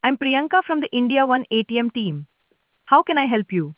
I'm Priyanka from the India One ATM team. How can I help you?